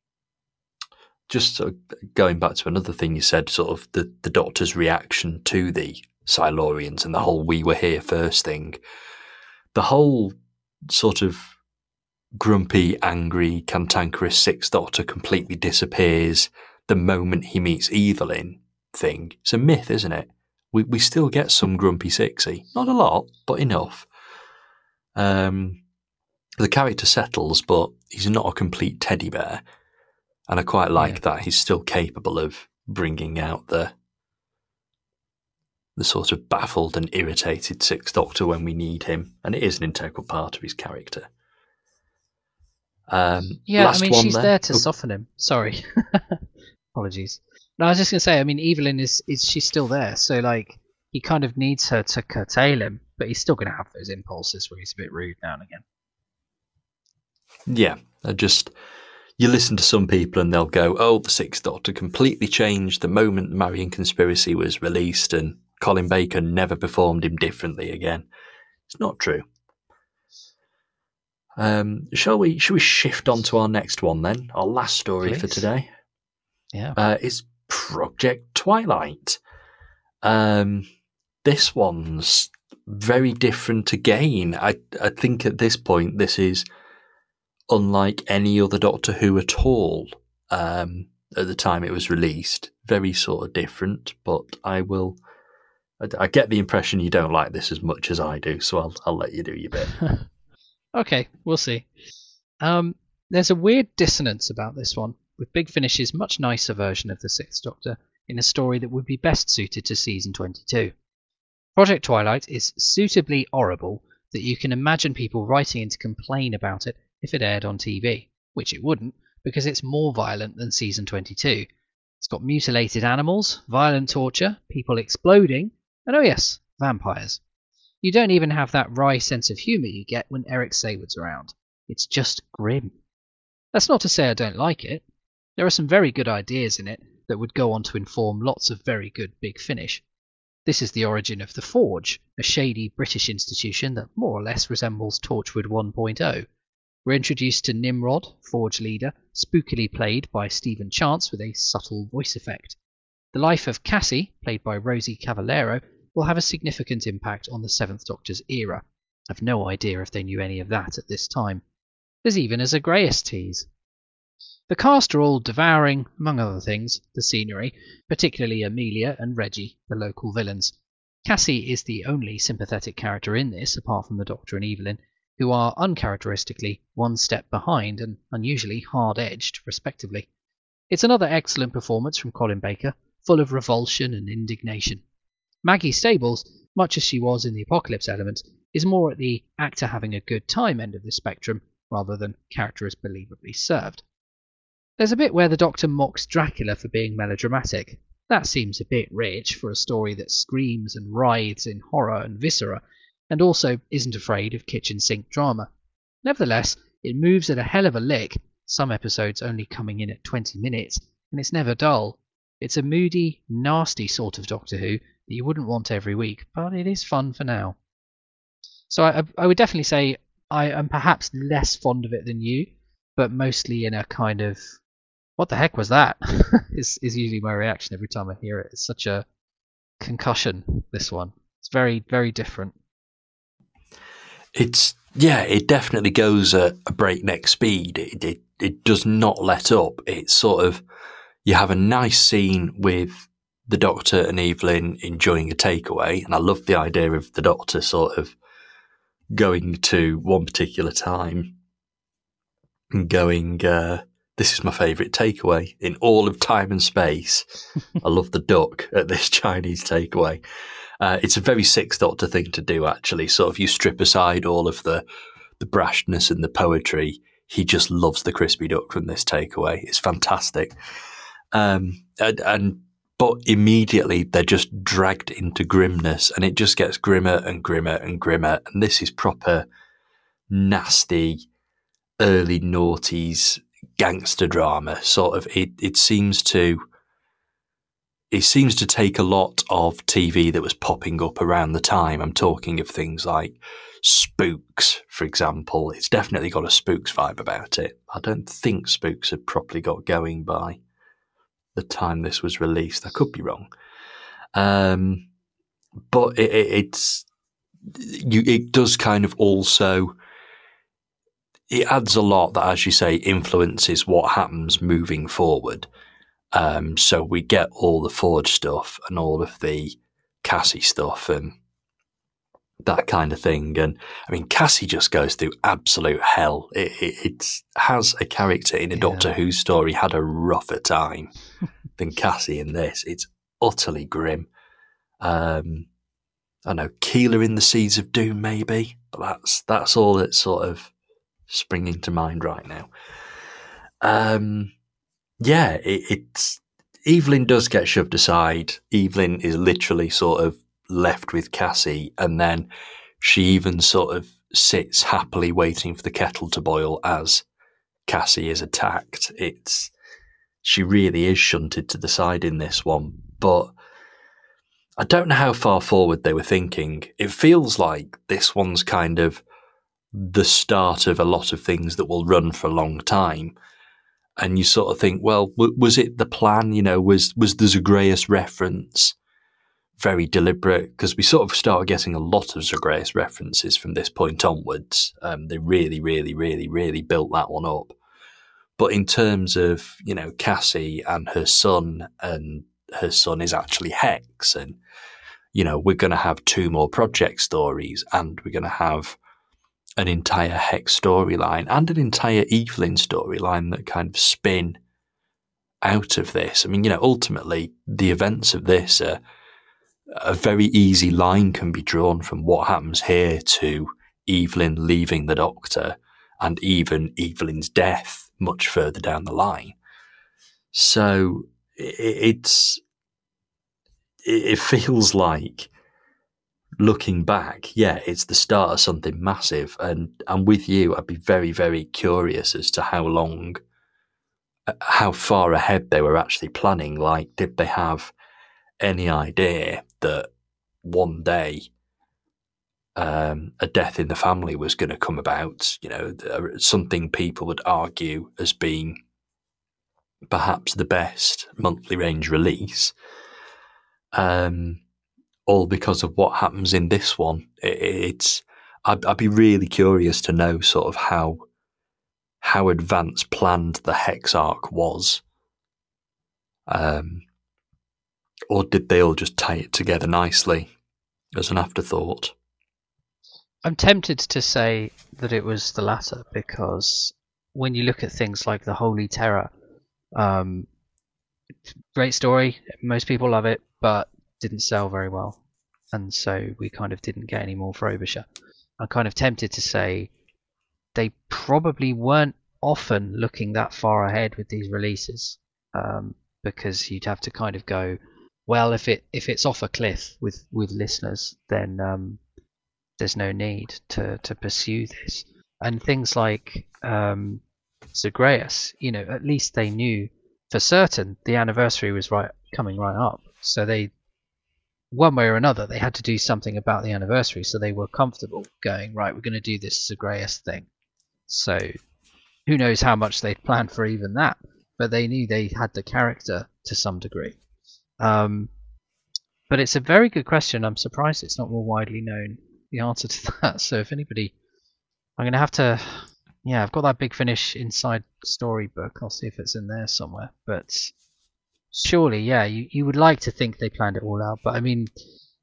just sort of going back to another thing you said, sort of the, the Doctor's reaction to the Silurians and the whole "we were here first" thing. The whole sort of grumpy, angry, cantankerous Sixth Doctor completely disappears the moment he meets Evelyn thing. It's a myth, isn't it? We we still get some grumpy Sixie. Not a lot, but enough. Um, the character settles, but he's not a complete teddy bear. And I quite like Yeah. that he's still capable of bringing out the the sort of baffled and irritated Sixth Doctor when we need him, and it is an integral part of his character. Um, Yeah, last I mean, one she's then. there to Oh, soften him. Sorry. Apologies. No, I was just going to say, I mean, Evelyn is, is she's still there. So, like, he kind of needs her to curtail him, but he's still going to have those impulses where he's a bit rude now and again. yeah, I just you listen to some people and they'll go, "Oh, the Sixth Doctor completely changed the moment the Marian Conspiracy was released, and Colin Baker never performed him differently again." It's not true. Um, shall we? Shall we shift on to our next one then? Our last story for Please. today Yeah. uh, is Project Twilight. Um, this one's very different again. I I think at this point this is unlike any other Doctor Who at all. Um, at the time it was released, very sort of different. But I will. I, I get the impression you don't like this as much as I do, so I'll I'll let you do your bit. Okay, we'll see. Um, there's a weird dissonance about this one, with Big Finish's much nicer version of the Sixth Doctor in a story that would be best suited to season twenty-two. Project Twilight is suitably horrible that you can imagine people writing in to complain about it if it aired on T V, which it wouldn't, because it's more violent than season twenty-two. It's got mutilated animals, violent torture, people exploding, and oh yes, vampires. You don't even have that wry sense of humour you get when Eric Saward's around. It's just grim. That's not to say I don't like it. There are some very good ideas in it that would go on to inform lots of very good Big Finish. This is the origin of the Forge, a shady British institution that more or less resembles Torchwood one point oh. We're introduced to Nimrod, Forge leader, spookily played by Stephen Chance with a subtle voice effect. The life of Cassie, played by Rosie Cavallero, will have a significant impact on the Seventh Doctor's era. I've no idea if they knew any of that at this time. There's even a Zagreus tease. The cast are all devouring, among other things, the scenery, particularly Amelia and Reggie, the local villains. Cassie is the only sympathetic character in this, apart from the Doctor and Evelyn, who are uncharacteristically one step behind and unusually hard-edged, respectively. It's another excellent performance from Colin Baker, full of revulsion and indignation. Maggie Stables, much as she was in the Apocalypse element, is more at the actor having a good time end of the spectrum, rather than character as believably served. There's a bit where the Doctor mocks Dracula for being melodramatic. That seems a bit rich for a story that screams and writhes in horror and viscera, and also isn't afraid of kitchen sink drama. Nevertheless, it moves at a hell of a lick, some episodes only coming in at twenty minutes, and it's never dull. It's a moody, nasty sort of Doctor Who that you wouldn't want every week, but it is fun for now. So I, I would definitely say I am perhaps less fond of it than you, but mostly in a kind of, what the heck was that? is, is usually my reaction every time I hear it. It's such a concussion, this one. It's very, very different. It's, yeah, it definitely goes at a breakneck speed. It, it, it does not let up. It's sort of, you have a nice scene with the Doctor and Evelyn enjoying a takeaway, and I love the idea of the Doctor sort of going to one particular time and going, uh, this is my favourite takeaway in all of time and space. I love the duck at this Chinese takeaway. Uh, it's a very Sixth Doctor thing to do, actually. Sort of you strip aside all of the, the brashness and the poetry. He just loves the crispy duck from this takeaway. It's fantastic. Um, and, and but immediately they're just dragged into grimness, and it just gets grimmer and grimmer and grimmer. And this is proper nasty early noughties gangster drama. Sort of it. It seems to. It seems to take a lot of T V that was popping up around the time. I'm talking of things like Spooks, for example. It's definitely got a Spooks vibe about it. I don't think Spooks had properly got going by the time this was released. I could be wrong. Um, but it, it, it's you. It does kind of also. It adds a lot that, as you say, influences what happens moving forward. Um, so we get all the Forge stuff and all of the Cassie stuff and that kind of thing. And I mean, Cassie just goes through absolute hell. It, it it's, has a character in a yeah. Doctor Who story had a rougher time than Cassie in this. It's utterly grim. Um, I don't know, Keeler in the Seeds of Doom, maybe, but that's that's all that's sort of springing to mind right now. Um. Yeah, it, it's Evelyn does get shoved aside. Evelyn is literally sort of left with Cassie, and then she even sort of sits happily waiting for the kettle to boil as Cassie is attacked. It's she really is shunted to the side in this one, but I don't know how far forward they were thinking. It feels like this one's kind of the start of a lot of things that will run for a long time. And you sort of think, well, w- was it the plan? You know, was was the Zagreus reference very deliberate, because we sort of started getting a lot of Zagreus references from this point onwards. Um, they really, really, really, really built that one up. But in terms of, you know, Cassie and her son, and her son is actually Hex, and, you know, we're going to have two more project stories, and we're going to have an entire Hex storyline and an entire Evelyn storyline that kind of spin out of this. I mean, you know, ultimately, the events of this are a very easy line can be drawn from what happens here to Evelyn leaving the Doctor, and even Evelyn's death much further down the line. So it's it feels like, looking back, yeah, it's the start of something massive. And and with you, I'd be very, very curious as to how long, how far ahead they were actually planning. Like, did they have any idea that one day um, a death in the family was going to come about? You know, something people would argue as being perhaps the best monthly range release, um, all because of what happens in this one. It, it's I'd, I'd be really curious to know sort of how how advanced planned the Hex arc was. Um, Or did they all just tie it together nicely as an afterthought? I'm tempted to say that it was the latter, because when you look at things like the Holy Terror, um, great story, most people love it, but didn't sell very well. And so we kind of didn't get any more Frobisher. I'm kind of tempted to say they probably weren't often looking that far ahead with these releases, um, because you'd have to kind of go, well, if it if it's off a cliff with, with listeners, then um, there's no need to, to pursue this. And things like um, Zagreus, you know, at least they knew for certain the anniversary was right coming right up. So they, one way or another, they had to do something about the anniversary. So they were comfortable going, right, we're going to do this Zagreus thing. So who knows how much they'd planned for even that, but they knew they had the character to some degree. Um, but it's a very good question. I'm surprised it's not more widely known, the answer to that. So if anybody, I'm going to have to, yeah, I've got that Big Finish Inside Storybook. I'll see if it's in there somewhere. But surely, yeah, you, you would like to think they planned it all out. But I mean,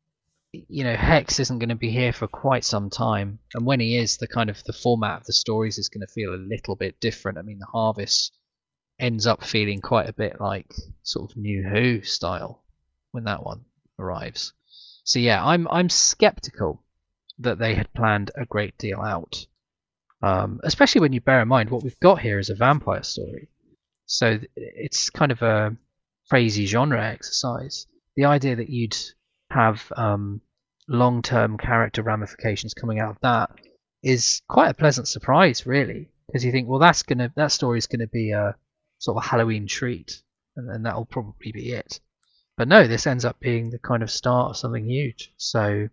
you know, Hex isn't going to be here for quite some time. And when he is, the kind of the format of the stories is going to feel a little bit different. I mean, the Harvest ends up feeling quite a bit like sort of New Who style when that one arrives. So yeah, I'm I'm skeptical that they had planned a great deal out, um, especially when you bear in mind what we've got here is a vampire story. So it's kind of a crazy genre exercise. The idea that you'd have um, long-term character ramifications coming out of that is quite a pleasant surprise, really, because you think, well, that's gonna that story's gonna be a sort of a Halloween treat, and, and that'll probably be it. But no, this ends up being the kind of start of something huge. So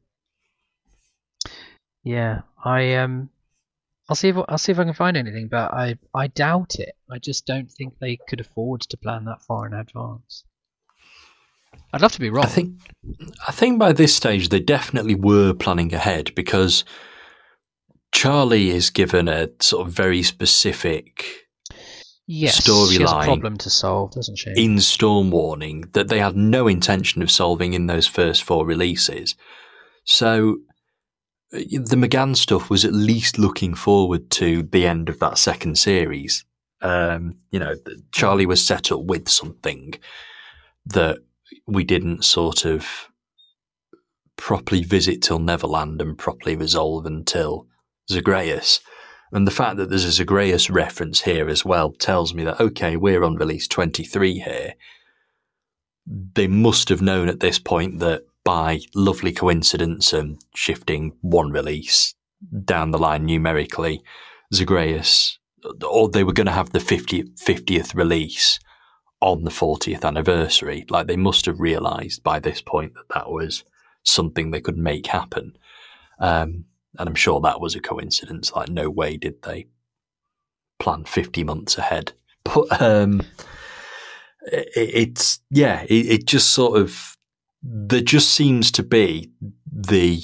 yeah, I um, I'll see if I'll see if I can find anything, but I I doubt it. I just don't think they could afford to plan that far in advance. I'd love to be wrong. I think I think by this stage they definitely were planning ahead, because Charlie is given a sort of very specific yes, she has a storyline problem to solve, doesn't she? in Storm Warning that they had no intention of solving in those first four releases. So the McGann stuff was at least looking forward to the end of that second series. Um, you know, Charlie was set up with something that we didn't sort of properly visit till Neverland and properly resolve until Zagreus. And the fact that there's a Zagreus reference here as well tells me that, okay, we're on release twenty-three here. They must have known at this point that by lovely coincidence and shifting one release down the line numerically, Zagreus, or they were going to have the fiftieth, fiftieth release on the fortieth anniversary. Like, they must have realised by this point that that was something they could make happen. Um, and I'm sure that was a coincidence. Like, no way did they plan fifty months ahead. But um, it, it's, yeah, it, it just sort of there just seems to be the,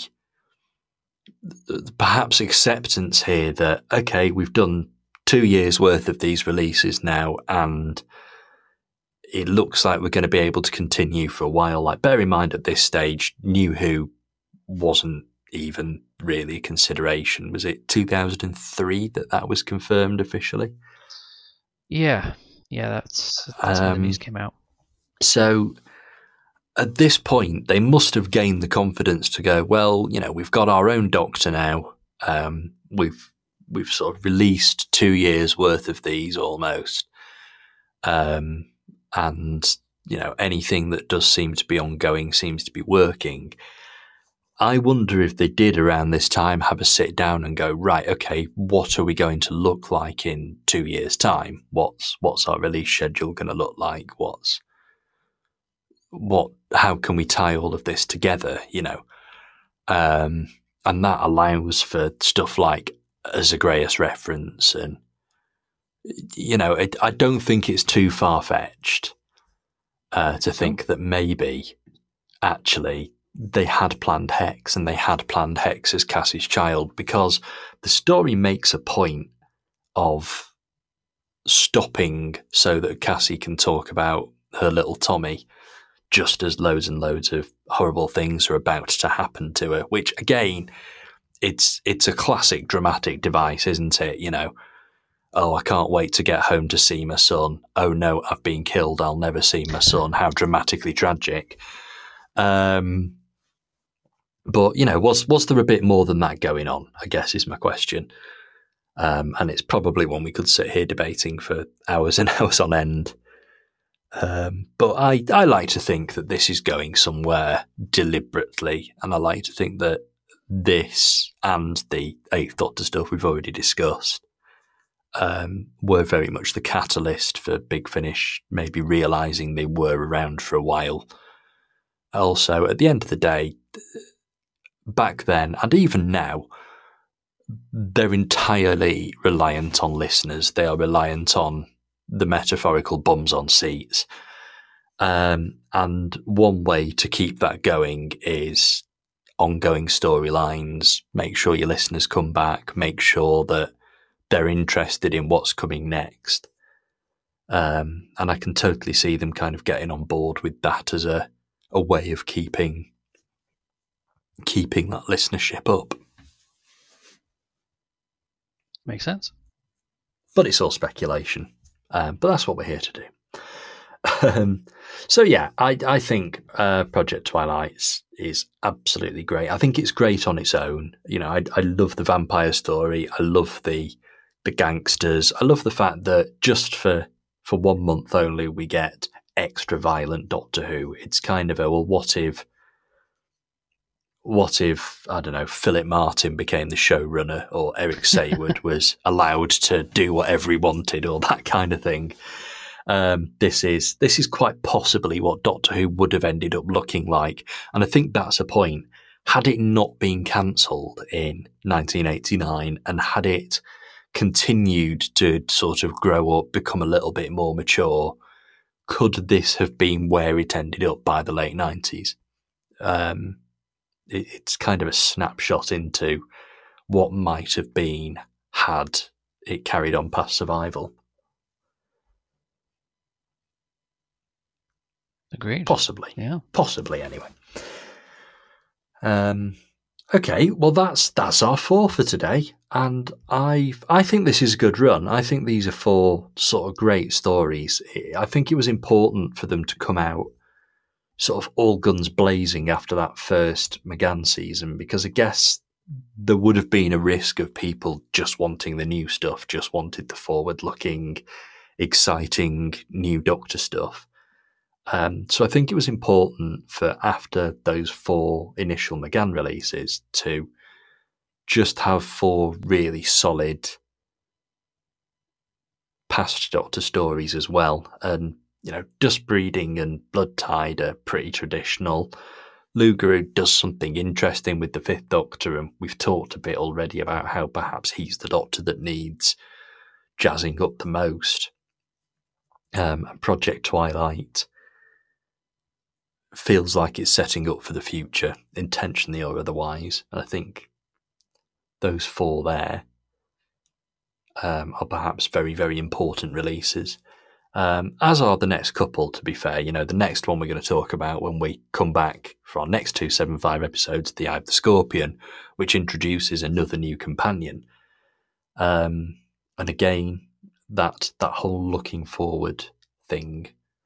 the perhaps acceptance here that, okay, we've done two years worth of these releases now, and it looks like we're going to be able to continue for a while. Like, bear in mind at this stage, New Who wasn't even really a consideration. Was it two thousand three that that was confirmed officially? Yeah, yeah, that's, that's um, when the news came out. So at this point, they must have gained the confidence to go, well, you know, we've got our own Doctor now. Um, we've we've sort of released two years worth of these almost. Um, and, you know, anything that does seem to be ongoing seems to be working. I wonder if they did around this time have a sit down and go, right, okay, what are we going to look like in two years' time? What's what's our release schedule going to look like? What's what? How can we tie all of this together? You know, um, and that allows for stuff like a Zagreus reference, and you know, it, I don't think it's too far fetched uh, to think that maybe actually they had planned Hex, and they had planned Hex as Cassie's child, because the story makes a point of stopping so that Cassie can talk about her little Tommy, just as loads and loads of horrible things are about to happen to her, which again, it's it's a classic dramatic device, isn't it? You know, oh, I can't wait to get home to see my son. Oh no, I've been killed. I'll never see my son. How dramatically tragic. Um, But, you know, was was there a bit more than that going on, I guess, is my question. Um, and it's probably one we could sit here debating for hours and hours on end. Um, but I, I like to think that this is going somewhere deliberately, and I like to think that this and the Eighth Doctor stuff we've already discussed um, were very much the catalyst for Big Finish maybe realising they were around for a while. Also, at the end of the day, back then, and even now, they're entirely reliant on listeners. They are reliant on the metaphorical bums on seats. Um, and one way to keep that going is ongoing storylines, make sure your listeners come back, make sure that they're interested in what's coming next. Um, and I can totally see them kind of getting on board with that as a, a way of keeping keeping that listenership up. Makes sense. But it's all speculation. Um, but that's what we're here to do. Um, so yeah, I, I think uh, Project Twilight is absolutely great. I think it's great on its own. You know, I, I love the vampire story. I love the the gangsters. I love the fact that just for for one month only we get extra violent Doctor Who. It's kind of a, well, what if what if, I don't know, Philip Martin became the showrunner, or Eric Sayward was allowed to do whatever he wanted, or that kind of thing. Um, this is this is quite possibly what Doctor Who would have ended up looking like. And I think that's a point. Had it not been cancelled in nineteen eighty-nine, and had it continued to sort of grow up, become a little bit more mature, could this have been where it ended up by the late nineties? Um, it, it's kind of a snapshot into what might have been had it carried on past Survival. Agreed. Possibly. Yeah. Possibly, anyway. Um, okay, well, that's that's our four for today. And I I think this is a good run. I think these are four sort of great stories. I think it was important for them to come out sort of all guns blazing after that first McGann season, because I guess there would have been a risk of people just wanting the new stuff, just wanted the forward-looking, exciting new Doctor stuff. Um, so I think it was important for, after those four initial McGann releases, to just have four really solid past Doctor stories as well. And, you know, Dust Breeding and Blood Tide are pretty traditional. Lou Guru does something interesting with the Fifth Doctor, and we've talked a bit already about how perhaps he's the Doctor that needs jazzing up the most. Um, and Project Twilight feels like it's setting up for the future, intentionally or otherwise. And I think those four there um, are perhaps very, very important releases. Um, as are the next couple, to be fair. You know, the next one we're going to talk about when we come back for our next two seventy-five episodes, The Eye of the Scorpion, which introduces another new companion. Um, and again, that that whole looking forward thing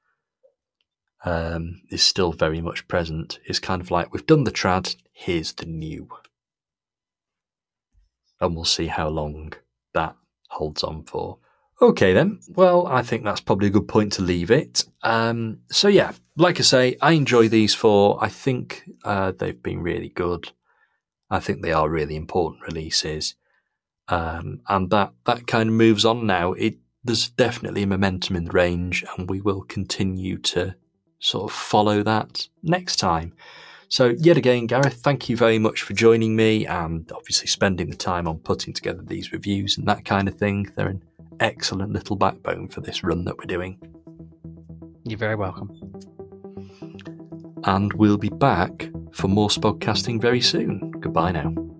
um, is still very much present. It's kind of like, we've done the trad, here's the new. And we'll see how long that holds on for. Okay then, well, I think that's probably a good point to leave it. Um, so yeah, like I say, I enjoy these four. I think uh, they've been really good. I think they are really important releases. Um, and that, that kind of moves on now. It There's definitely a momentum in the range, and we will continue to sort of follow that next time. So yet again, Gareth, thank you very much for joining me and obviously spending the time on putting together these reviews and that kind of thing. They're an excellent little backbone for this run that we're doing. You're very welcome. And we'll be back for more Spodcasting very soon. Goodbye now.